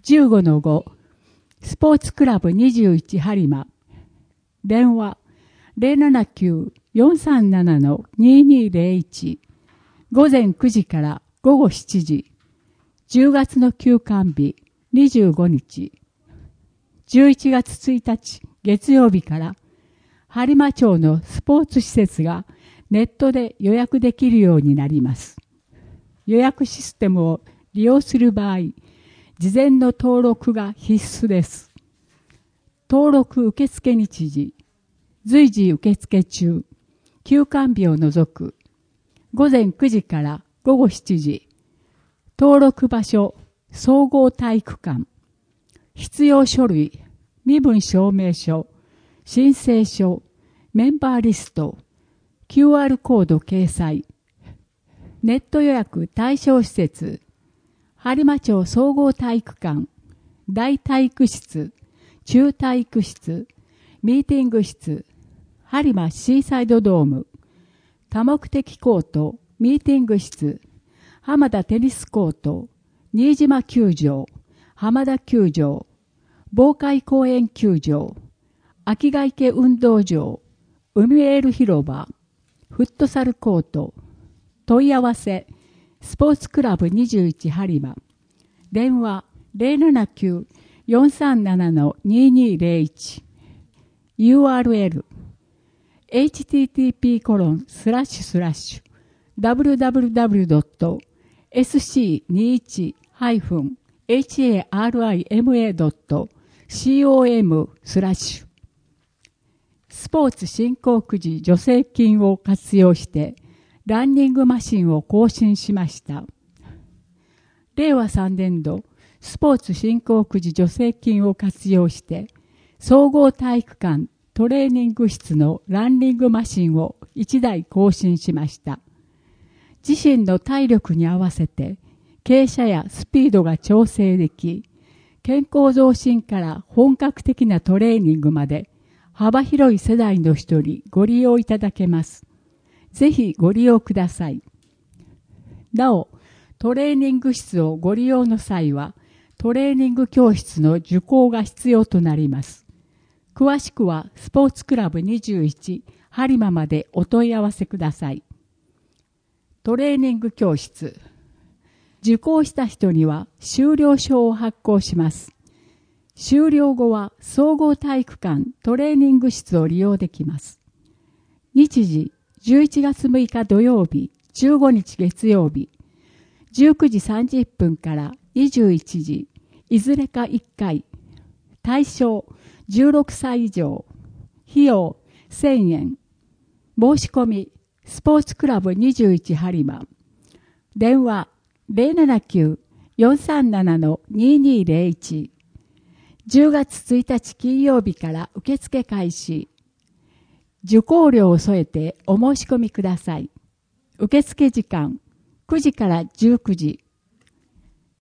15-5スポーツクラブ21播磨電話 079-437-2201 午前9時から午後7時10月の休館日25日11月1日月曜日から播磨町のスポーツ施設がネットで予約できるようになります。予約システムを利用する場合、事前の登録が必須です。登録受付日時、随時受付中、休館日を除く、午前9時から午後7時、登録場所、総合体育館、必要書類、身分証明書、申請書、メンバーリスト、QR コード掲載、ネット予約対象施設、播磨町総合体育館、大体育室、中体育室、ミーティング室、播磨シーサイドドーム、多目的コート、ミーティング室、浜田テニスコート、新島球場、浜田球場、防海公園球場、秋ヶ池運動場、海エール広場、フットサルコート、問い合わせ、スポーツクラブ21播磨、電話 079-437-2201、URL、http://www.scnichi-harima.com/ スポーツ振興くじ助成金を活用してランニングマシンを更新しました。令和3年度スポーツ振興くじ助成金を活用して総合体育館トレーニング室のランニングマシンを1台更新しました。自身の体力に合わせて傾斜やスピードが調整でき、健康増進から本格的なトレーニングまで幅広い世代の人にご利用いただけます。ぜひご利用ください。なお、トレーニング室をご利用の際は、トレーニング教室の受講が必要となります。詳しくは、スポーツクラブ21播磨までお問い合わせください。トレーニング教室。受講した人には、修了証を発行します。修了後は総合体育館トレーニング室を利用できます。日時11月6日土曜日、15日月曜日、19時30分から21時、いずれか1回。対象16歳以上。費用1000円。申し込み、スポーツクラブ21播磨。電話079-437-2201。10月1日金曜日から受付開始。受講料を添えてお申し込みください。受付時間9時から19時。